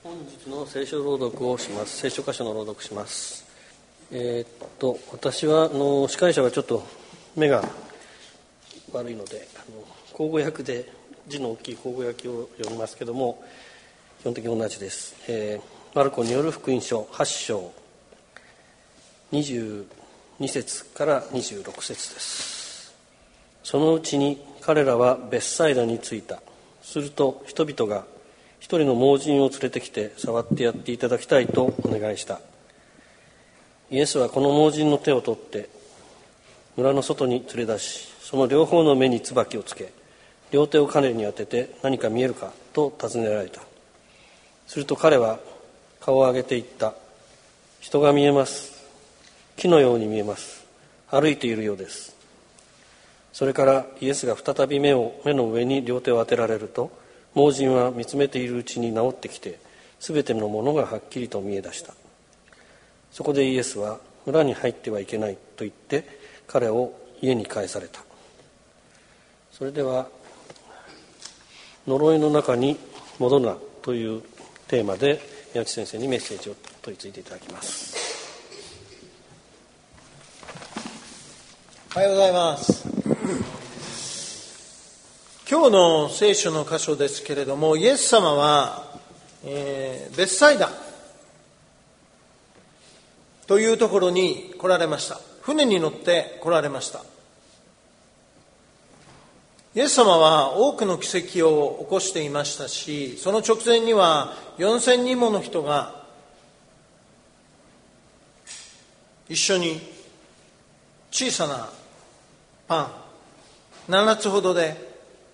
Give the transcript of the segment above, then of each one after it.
本日の聖書朗読をします。聖書箇所の朗読します。私は司会者はちょっと目が悪いので口語訳で字の大きい口語訳を読みますけども、基本的に同じです。マルコによる福音書8章22節から26節です。そのうちに彼らはベッサイダに着いた。すると人々が一人の盲人を連れてきて触ってやっていただきたいとお願いした。イエスはこの盲人の手を取って村の外に連れ出し、その両方の目に椿をつけ、両手を彼に当てて何か見えるかと尋ねられた。すると彼は顔を上げて言った。人が見えます。木のように見えます。歩いているようです。それからイエスが再び目の上に両手を当てられると、盲人は見つめているうちに治ってきて、すべてのものがはっきりと見え出した。そこでイエスは村に入ってはいけないと言って彼を家に帰された。それでは呪いの中に戻るなというテーマで宮地先生にメッセージを問いついていただきます。 おはようございます。今日の聖書の箇所ですけれども、イエス様は、ベッサイダというところに来られました。船に乗って来られました。イエス様は多くの奇跡を起こしていましたし、その直前には4000人もの人が一緒に小さなパン7つほどで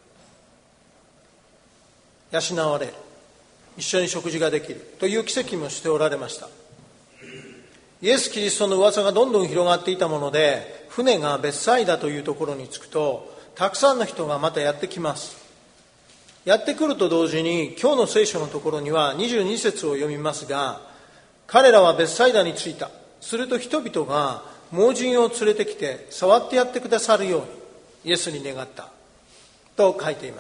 養われる、一緒に食事ができるという奇跡もしておられました。イエス・キリストの噂がどんどん広がっていたもので、船がベッサイダというところに着くと、たくさんの人がまたやってきます。やってくると同時に、今日の聖書のところには22節を読みますが、彼らはベッサイダに着いた。すると人々が盲人を連れてきて触ってやってくださるようにイエスに願ったと書いています。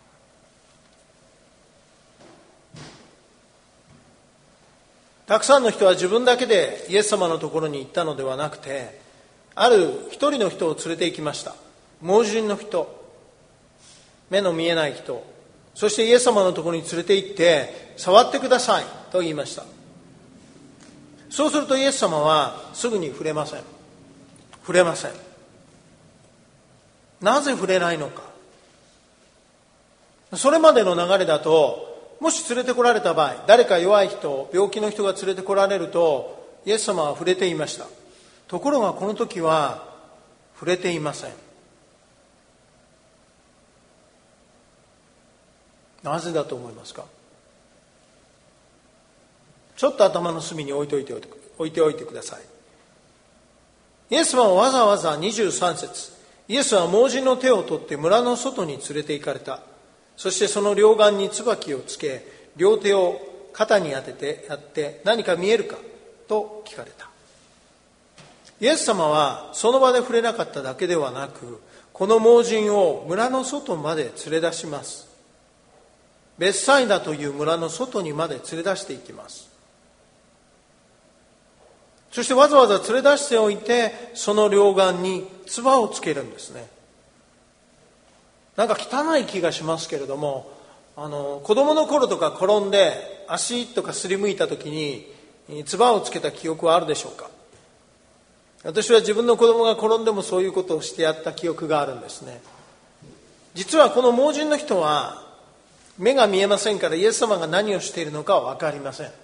たくさんの人は自分だけでイエス様のところに行ったのではなくて、ある一人の人を連れて行きました。盲人の人、目の見えない人、そしてイエス様のところに連れて行って触ってくださいと言いました。そうするとイエス様はすぐに触れません。なぜ触れないのか。それまでの流れだと、もし連れてこられた場合、誰か弱い人、病気の人が連れてこられると、イエス様は触れていました。ところがこの時は触れていません。なぜだと思いますか？ちょっと頭の隅に置いておいてください。イエス様はわざわざ23節、イエスは盲人の手を取って村の外に連れて行かれた。そしてその両眼に椿をつけ、両手を肩に当ててやって何か見えるかと聞かれた。イエス様はその場で触れなかっただけではなく、この盲人を村の外まで連れ出します。ベッサイダという村の外にまで連れ出していきます。そしてわざわざ連れ出しておいて、その両眼に唾をつけるんですね。なんか汚い気がしますけれども、子供の頃とか転んで足とかすりむいた時に唾をつけた記憶はあるでしょうか？私は自分の子供が転んでもそういうことをしてやった記憶があるんですね。実はこの盲人の人は目が見えませんから、イエス様が何をしているのかは分かりません。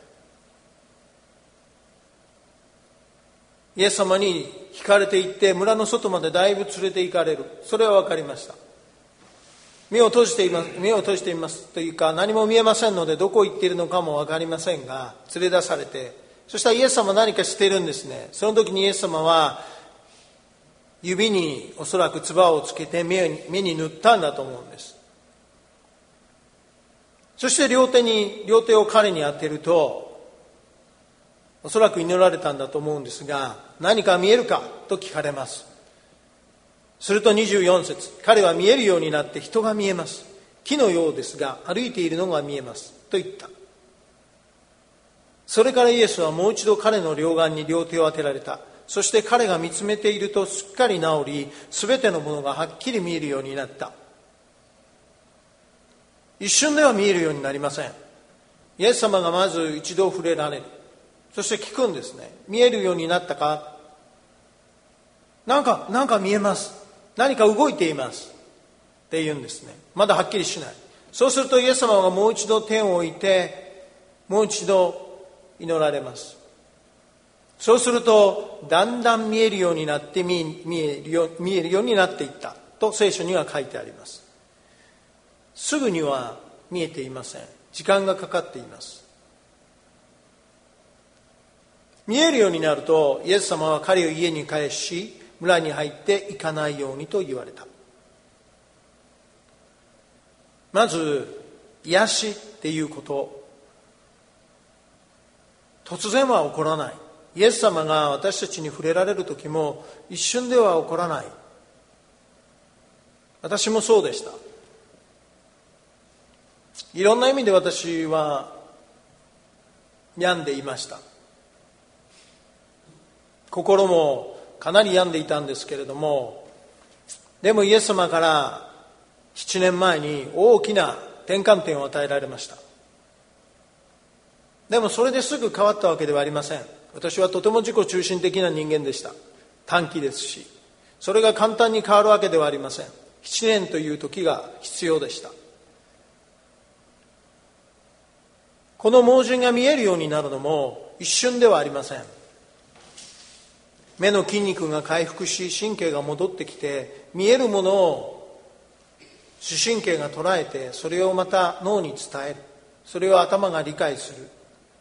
イエス様に引かれていって村の外までだいぶ連れて行かれる、それは分かりました。目を閉じていますというか、何も見えませんのでどこ行っているのかも分かりませんが、連れ出されて、そしたらイエス様は何かしているんですね。その時にイエス様は指におそらく唾をつけて目に塗ったんだと思うんです。そして両手を彼に当てると、おそらく祈られたんだと思うんですが、何か見えるかと聞かれます。すると24節、彼は見えるようになって人が見えます。木のようですが歩いているのが見えますと言った。 それからイエスはもう一度彼の両眼に両手を当てられた。そして彼が見つめているとすっかり治り、すべてのものがはっきり見えるようになった。一瞬では見えるようになりません。イエス様がまず一度触れられる。そして聞くんですね。見えるようになったか？なんか見えます。何か動いています。って言うんですね。まだはっきりしない。そうするとイエス様がもう一度手を置いて、もう一度祈られます。そうするとだんだん見えるようになって見えるようになっていったと聖書には書いてあります。すぐには見えていません。時間がかかっています。見えるようになるとイエス様は彼を家に帰し、村に入って行かないようにと言われた。まず癒しっていうこと、突然は起こらない。イエス様が私たちに触れられる時も一瞬では起こらない。私もそうでした。いろんな意味で私は病んでいました。心もかなり病んでいたんですけれども、でもイエス様から7年前に大きな転換点を与えられました。でもそれですぐ変わったわけではありません。私はとても自己中心的な人間でした。短気ですし、それが簡単に変わるわけではありません。7年という時が必要でした。この盲人が見えるようになるのも一瞬ではありません。目の筋肉が回復し、神経が戻ってきて、見えるものを視神経が捉えて、それをまた脳に伝える。それを頭が理解する。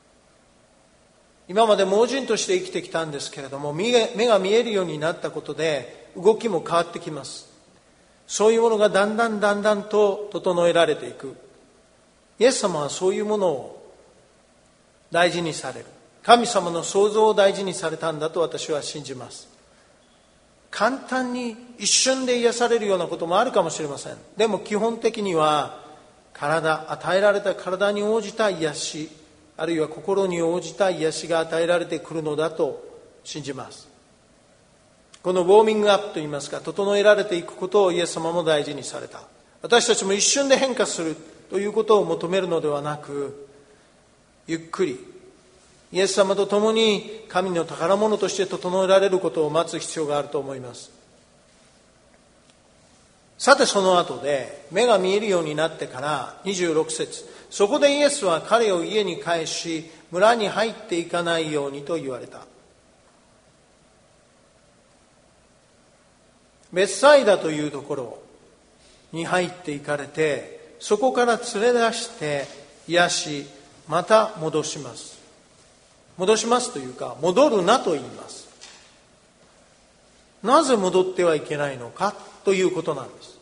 今まで盲人として生きてきたんですけれども、目が見えるようになったことで動きも変わってきます。そういうものがだんだんと整えられていく。イエス様はそういうものを大事にされる。神様の創造を大事にされたんだと私は信じます。簡単に一瞬で癒されるようなこともあるかもしれません。でも基本的には与えられた体に応じた癒し、あるいは心に応じた癒しが与えられてくるのだと信じます。このウォーミングアップといいますか、整えられていくことをイエス様も大事にされた。私たちも一瞬で変化するということを求めるのではなく、ゆっくりイエス様と共に神の宝物として整えられることを待つ必要があると思います。さてその後で目が見えるようになってから26節、そこでイエスは彼を家に帰し、村に入っていかないようにと言われた。ベツサイダというところに入っていかれて、そこから連れ出して癒し、また戻します。戻しますというか、戻るなと言います。なぜ戻ってはいけないのかということなんです。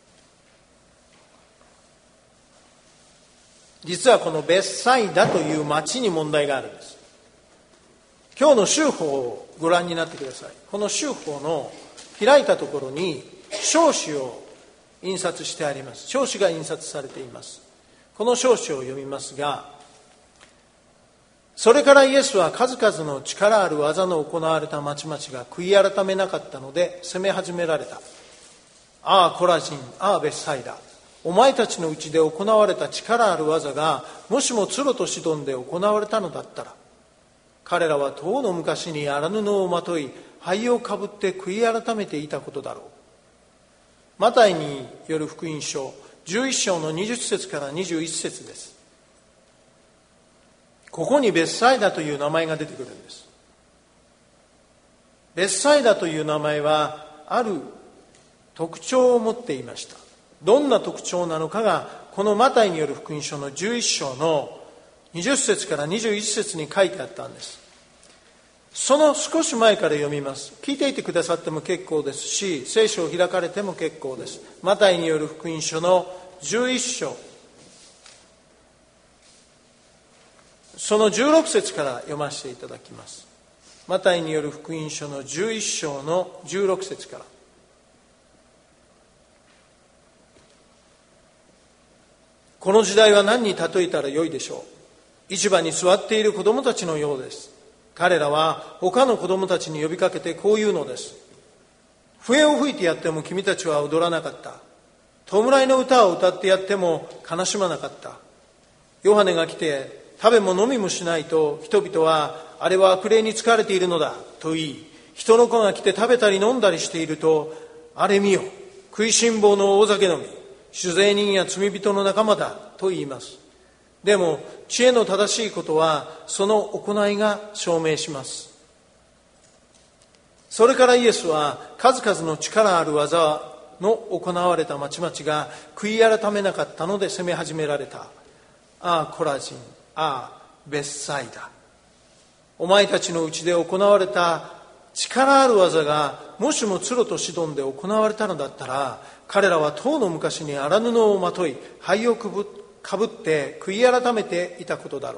実はこのベツサイダという町に問題があるんです。今日の州法をご覧になってください。この州法の開いたところに証紙を印刷してあります。証紙が印刷されています。この証紙を読みますが、それからイエスは数々の力ある技の行われた町々が悔い改めなかったので責め始められた。ああコラジン、ああベツサイダ、お前たちのうちで行われた力ある技がもしもツロとシドンで行われたのだったら、彼らはとうの昔に荒布をまとい灰をかぶって悔い改めていたことだろう。マタイによる福音書11章の20節から21節です。ここにベツサイダという名前が出てくるんです。ベツサイダという名前はある特徴を持っていました。どんな特徴なのかがこのマタイによる福音書の11章の20節から21節に書いてあったんです。その少し前から読みます。聞いていてくださっても結構ですし、聖書を開かれても結構です。マタイによる福音書の11章、その16節から読ませていただきます。マタイによる福音書の11章の16節から。この時代は何に例えたらよいでしょう。 市場に座っている子供たちのようです。彼らは他の子供たちに呼びかけてこう言うのです。笛を吹いてやっても君たちは踊らなかった。弔いの歌を歌ってやっても悲しまなかった。ヨハネが来て食べも飲みもしないと、人々はあれは悪霊に疲れているのだと言い、人の子が来て食べたり飲んだりしていると、あれ見よ、食いしん坊の大酒飲み、酒税人や罪人の仲間だと言います。でも知恵の正しいことはその行いが証明します。それからイエスは数々の力ある技の行われた町々が悔い改めなかったので責め始められた。ああコラジン、ああベッサイダ、お前たちのうちで行われた力ある技がもしもツロとシドンで行われたのだったら、彼らはとうの昔に荒布をまとい灰をかぶって悔い改めていたことだろう。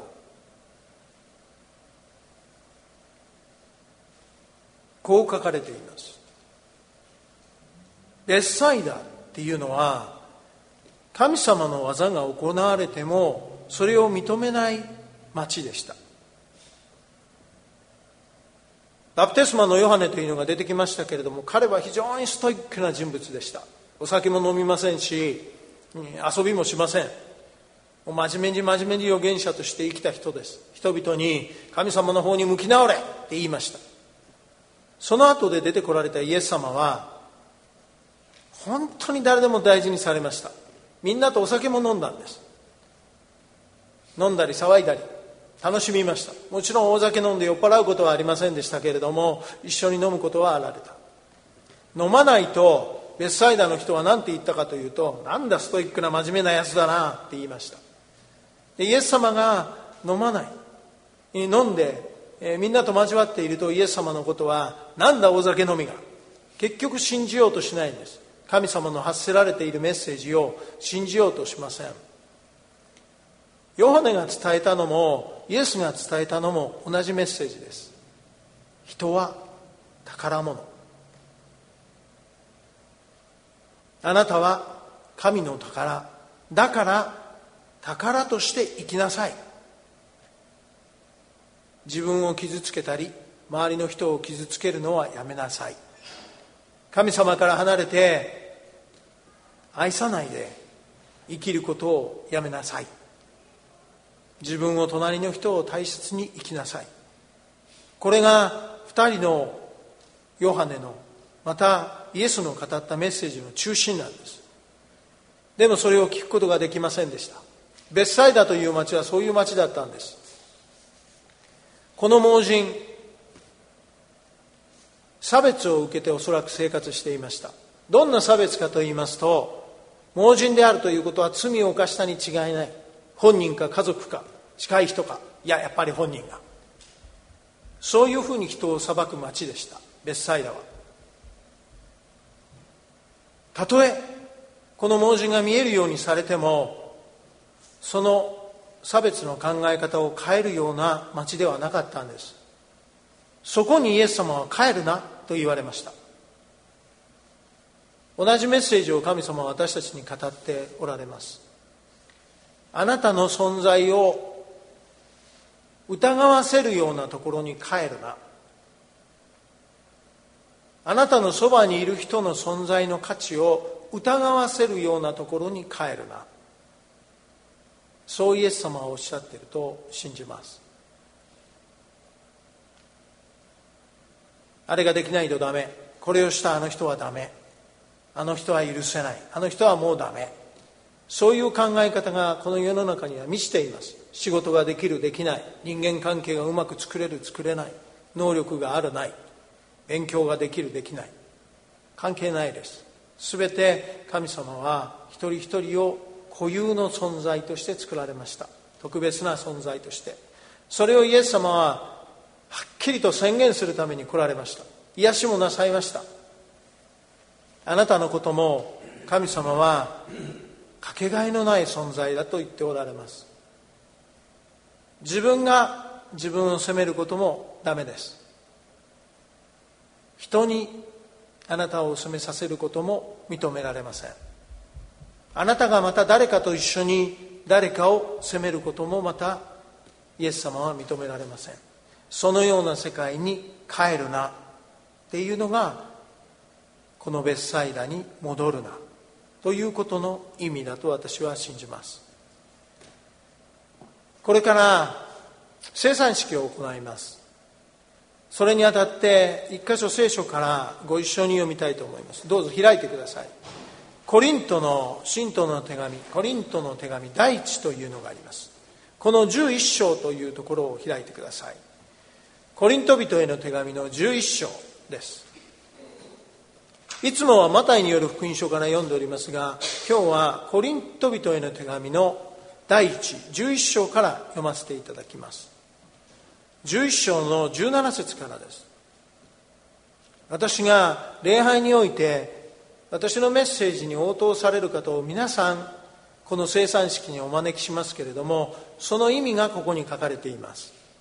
こう書かれています。ベッサイダっていうのは、神様の技が行われてもそれを認めない町でした。バプテスマのヨハネというのが出てきましたけれども、彼は非常にストイックな人物でした。お酒も飲みませんし、遊びもしません。真面目に預言者として生きた人です。人々に神様の方に向き直れって言いました。その後で出てこられたイエス様は本当に誰でも大事にされました。みんなとお酒も飲んだんです。飲んだり騒いだり楽しみました。もちろん大酒飲んで酔っ払うことはありませんでしたけれども、一緒に飲むことはあられた。飲まないとベッサイダの人は何て言ったかというと、なんだストイックな真面目なやつだなって言いました。でイエス様が飲まない、飲んで、みんなと交わっていると、イエス様のことはなんだ大酒飲みが、結局信じようとしないんです。神様の発せられているメッセージを信じようとしません。ヨハネが伝えたのもイエスが伝えたのも同じメッセージです。人は宝物。あなたは神の宝だから宝として生きなさい。自分を傷つけたり周りの人を傷つけるのはやめなさい。神様から離れて愛さないで生きることをやめなさい。自分を隣の人を大切に生きなさい。これが2人のヨハネのまたイエスの語ったメッセージの中心なんです。でもそれを聞くことができませんでした。ベッサイダという町はそういう町だったんです。この盲人、差別を受けておそらく生活していました。どんな差別かと言いますと、盲人であるということは罪を犯したに違いない。本人か家族か近い人か、やっぱり本人が、そういうふうに人を裁く町でしたベッサイダは。たとえこの盲人が見えるようにされても、その差別の考え方を変えるような町ではなかったんです。そこにイエス様は帰るなと言われました。同じメッセージを神様は私たちに語っておられます。あなたの存在を疑わせるようなところに帰るな。あなたのそばにいる人の存在の価値を疑わせるようなところに帰るな。そうイエス様はおっしゃっていると信じます。あれができないとダメ、これをしたあの人はダメ、あの人は許せない、あの人はもうダメ、そういう考え方がこの世の中には満ちています。仕事ができるできない、人間関係がうまく作れる作れない、能力があるない、勉強ができるできない、関係ないです。すべて神様は一人一人を固有の存在として作られました。特別な存在として。それをイエス様ははっきりと宣言するために来られました。癒しもなさいました。あなたのことも神様はかけがえのない存在だと言っておられます。自分が自分を責めることもダメです。人にあなたを責めさせることも認められません。あなたがまた誰かと一緒に誰かを責めることもまたイエス様は認められません。そのような世界に帰るなっていうのが、このベッサイダに戻るなということの意味だと私は信じます。これから聖餐式を行います。それにあたって一箇所聖書からご一緒に読みたいと思います。どうぞ開いてください。コリントの信徒の手紙、コリントの手紙第一というのがあります。この11章というところを開いてください。コリント人への手紙の11章です。いつもはマタイによる福音書から読んでおりますが、今日はコリント人への手紙の第一11章から読ませていただきます。11章の17節からです。私が礼拝において私のメッセージに応答される方を皆さんこの聖餐式にお招きしますけれども、その意味がここに書かれています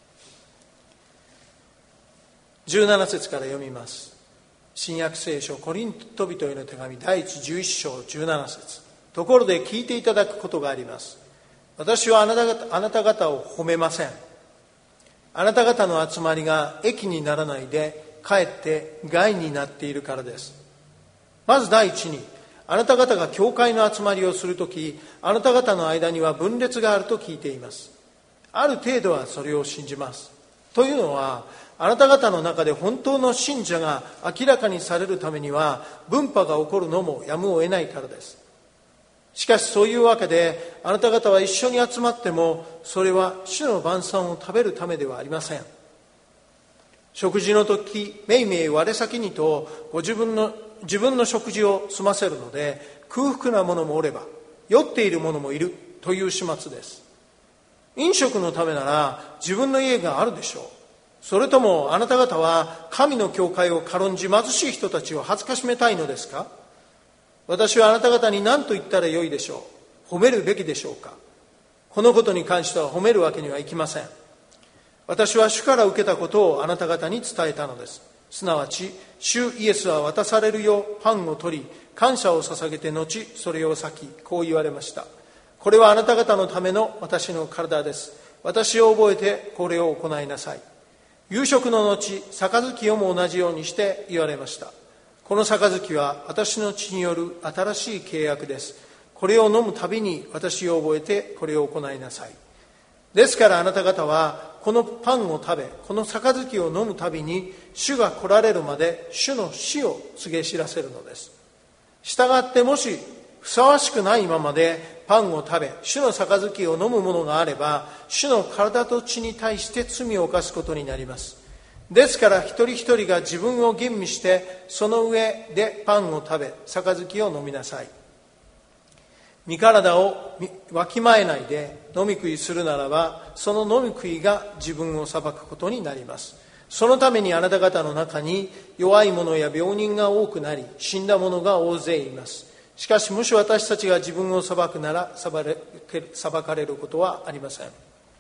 。17節から読みます。新約聖書コリント人への手紙第一11章17節。ところで聞いていただくことがあります。私はあなた方を褒めません。あなた方の集まりが益にならないでかえって害になっているからです。まず第一に、あなた方が教会の集まりをするとき、あなた方の間には分裂があると聞いています。ある程度はそれを信じます。というのは、あなた方の中で本当の信者が明らかにされるためには分派が起こるのもやむを得ないからです。しかしそういうわけで、あなた方は一緒に集まっても、それは主の晩餐を食べるためではありません。食事の時、めいめい我先にとご自分の食事を済ませるので、空腹な者もおれば酔っている者もいるという始末です。飲食のためなら自分の家があるでしょう。それともあなた方は神の教会を軽んじ貧しい人たちを恥ずかしめたいのですか？私はあなた方に何と言ったらよいでしょう。褒めるべきでしょうか？このことに関しては褒めるわけにはいきません。私は主から受けたことをあなた方に伝えたのです。すなわち、主イエスは渡されるようパンを取り、感謝を捧げて後、それを裂き、こう言われました。これはあなた方のための私の体です。私を覚えてこれを行いなさい。夕食の後、杯をも同じようにして言われました。この杯は私の血による新しい契約です。これを飲むたびに私を覚えてこれを行いなさい。ですからあなた方はこのパンを食べ、この杯を飲むたびに主が来られるまで主の死を告げ知らせるのです。したがってもしふさわしくないままでパンを食べ、主の杯を飲むものがあれば、主の体と血に対して罪を犯すことになります。ですから一人一人が自分を吟味して、その上でパンを食べ、杯を飲みなさい。身体をわきまえないで飲み食いするならば、その飲み食いが自分を裁くことになります。そのためにあなた方の中に弱い者や病人が多くなり、死んだ者が大勢います。しかしもし私たちが自分を裁くなら裁かれることはありません。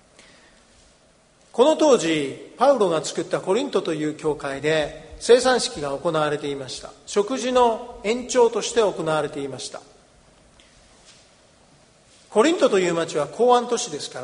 この当時パウロが作ったコリントという教会で聖餐式が行われていました。食事の延長として行われていました。コリントという町は港湾都市ですから、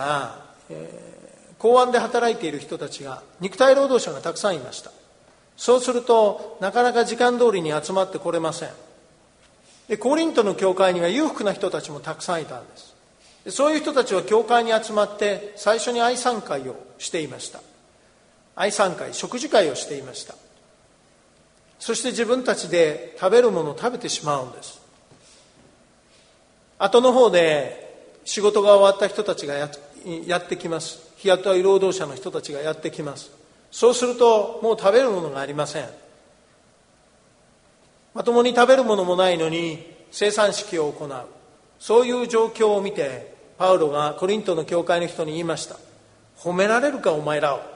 港湾で働いている人たちが、肉体労働者がたくさんいました。そうするとなかなか時間通りに集まってこれません。でコリントの教会には裕福な人たちもたくさんいたんです。でそういう人たちは教会に集まって最初に愛餐会をしていました。愛餐会、食事会をしていました。そして自分たちで食べるものを食べてしまうんです。後の方で仕事が終わった人たちがやってきます。日雇い労働者の人たちがやってきます。そうするともう食べるものがありません。まともに食べるものもないのに聖餐式を行う。そういう状況を見てパウロがコリントの教会の人に言いました。褒められるかお前らを。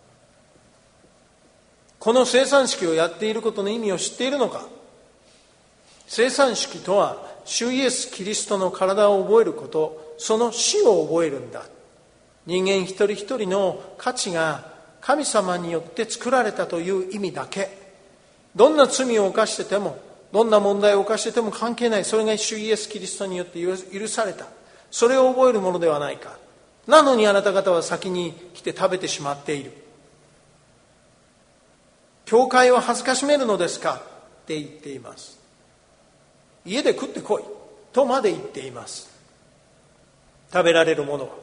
この聖餐式をやっていることの意味を知っているのか。聖餐式とは主イエスキリストの体を覚えること、その死を覚えるんだ。人間一人一人の価値が神様によって作られたという意味だけ。どんな罪を犯してても、どんな問題を犯してても関係ない。それが主イエスキリストによって許された。それを覚えるものではないか。 なのにあなた方は先に来て食べてしまっている。教会を恥ずかしめるのですかって言っています。家で食ってこいとまで言っています。食べられるものは。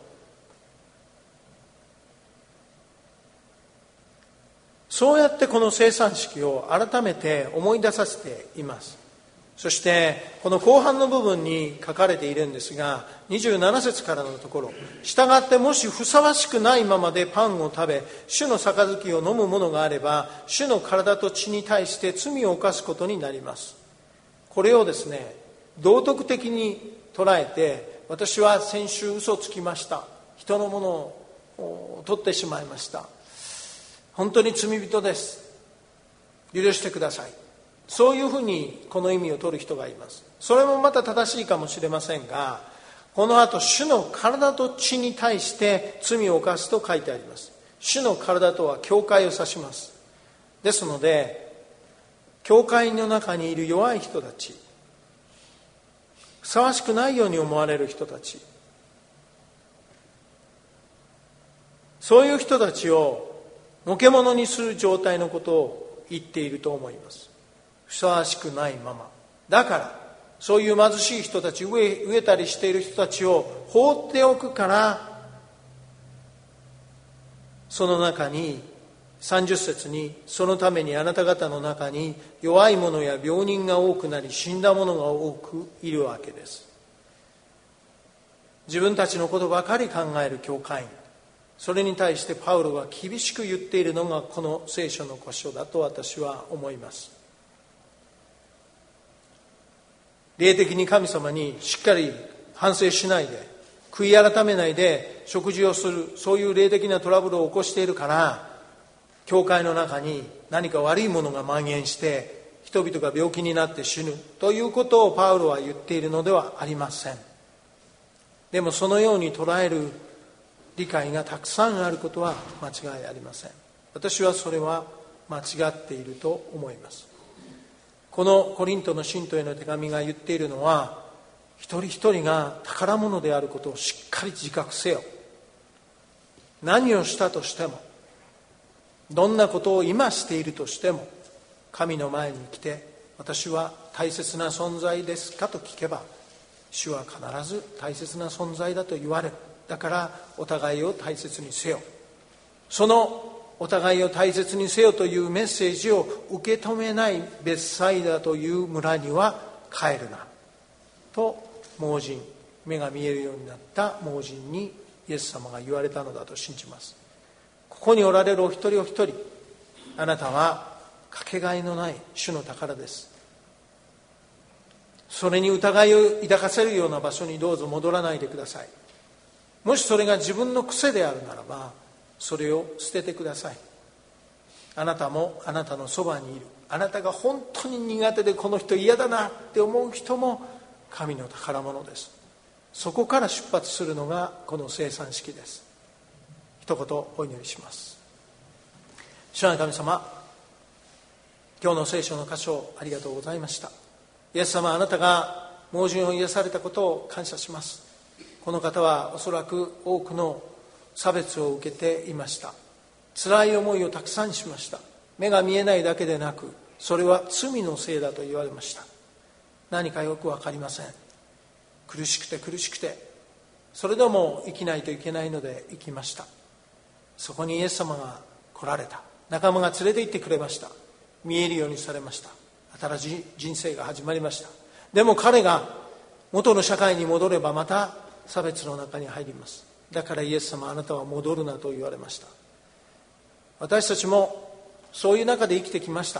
そうやってこの生産式を改めて思い出させています。そしてこの後半の部分に書かれているんですが、27節からのところ、従ってもしふさわしくないままでパンを食べ主の杯を飲むものがあれば、主の体と血に対して罪を犯すことになります。これをですね、道徳的に捉えて、私は先週嘘つきました、人のものを取ってしまいました、本当に罪人です、許してください、そういうふうにこの意味を取る人がいます。それもまた正しいかもしれませんが、この後主の体と血に対して罪を犯すと書いてあります。主の体とは教会を指します。ですので教会の中にいる弱い人たち、ふさわしくないように思われる人たち、そういう人たちをのけものにする状態のことを言っていると思います。ふさわしくないままだから、そういう貧しい人たち、飢えたりしている人たちを放っておくから、その中に30節に、そのためにあなた方の中に弱い者や病人が多くなり死んだ者が多くいるわけです。自分たちのことばかり考える教会員、それに対してパウロは厳しく言っているのがこの聖書の箇所だと私は思います。霊的に神様にしっかり反省しないで、悔い改めないで食事をする、そういう霊的なトラブルを起こしているから、教会の中に何か悪いものが蔓延して人々が病気になって死ぬということをパウロは言っているのではありません。でもそのように捉える理解がたくさんあることは間違いありません。私はそれは間違っていると思います。このコリントの信徒への手紙が言っているのは、一人一人が宝物であることをしっかり自覚せよ。何をしたとしても、どんなことを今しているとしても、神の前に来て、私は大切な存在ですかと聞けば、主は必ず大切な存在だと言われる。だからお互いを大切にせよ。そのお互いを大切にせよというメッセージを受け止めないベツサイダという村には帰るなと、盲人、目が見えるようになった盲人にイエス様が言われたのだと信じます。ここにおられるお一人お一人、あなたはかけがえのない主の宝です。それに疑いを抱かせるような場所にどうぞ戻らないでください。もしそれが自分の癖であるならば、それを捨ててください。あなたもあなたのそばにいる、あなたが本当に苦手でこの人嫌だなって思う人も神の宝物です。そこから出発するのがこの生産式です。一言お祈りします。主なる神様、今日の聖書の箇所ありがとうございました。イエス様、あなたが盲人を癒されたことを感謝します。この方はおそらく多くの差別を受けていました。辛い思いをたくさんしました。目が見えないだけでなく、それは罪のせいだと言われました。何かよくわかりません。苦しくて苦しくて、それでも生きないといけないので生きました。そこにイエス様が来られた。仲間が連れて行ってくれました。見えるようにされました。新しい人生が始まりました。でも彼が元の社会に戻ればまた差別の中に入ります。だからイエス様、あなたは戻るなと言われました。私たちもそういう中で生きてきました。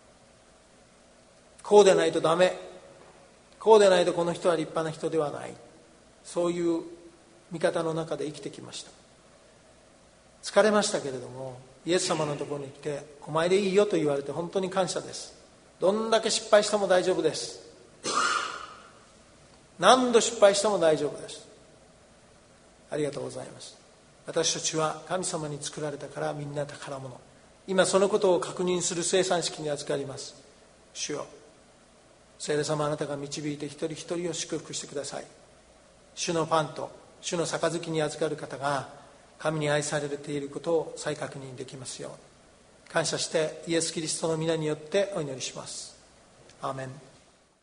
こうでないとダメ、こうでないとこの人は立派な人ではない、そういう見方の中で生きてきました。疲れましたけれども、イエス様のところに来て、お前でいいよと言われて本当に感謝です。どんだけ失敗しても大丈夫です。何度失敗しても大丈夫です。ありがとうございます。私たちは神様に作られたからみんな宝物。今そのことを確認する生産式に預かります。主よ、聖霊様、あなたが導いて一人一人を祝福してください。主のパンと主の杯に預かる方が神に愛されていることを再確認できますように感謝してイエス・キリストの皆によってお祈りします。アーメン。